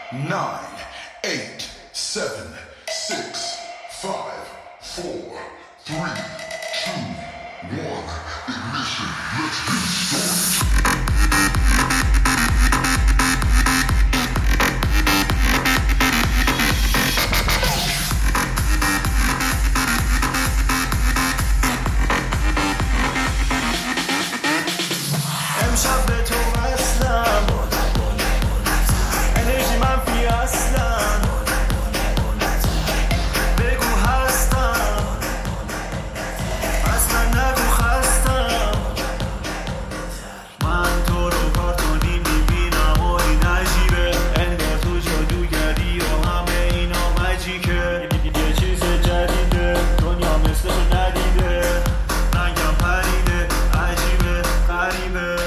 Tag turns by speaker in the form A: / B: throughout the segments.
A: 9, 8, 7, 6, 5, 4, 3, 2, 1. Ignition. Let's get started.
B: امشب به تو وصلم، انرژی منفی اصلا، بگو هستم، اصلا نگو خستم. من تو رو کارتونی میبینم و این عجیبه، انگار تو جادوگری و همه اینا مجیکه. یه چیز جدیده، دنیا مثلشو ندیده، رنگم پریده، عجیبه، غریبه.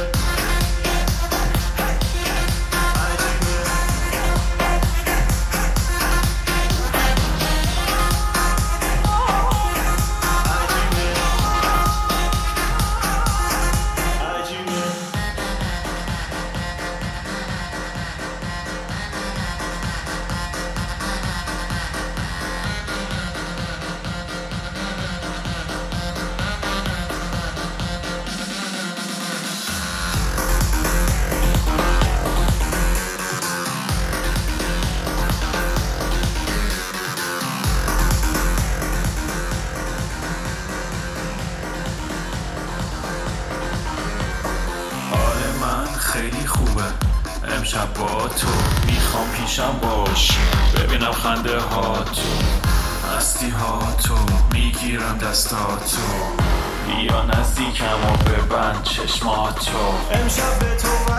B: خیلی خوبه امشب با تو، میخوام پیشم باشی ببینم خنده ها تو، هستی ها تو، میگیرم دستاتو، بیا نزدیکم و ببند چشماتو. امشب به تو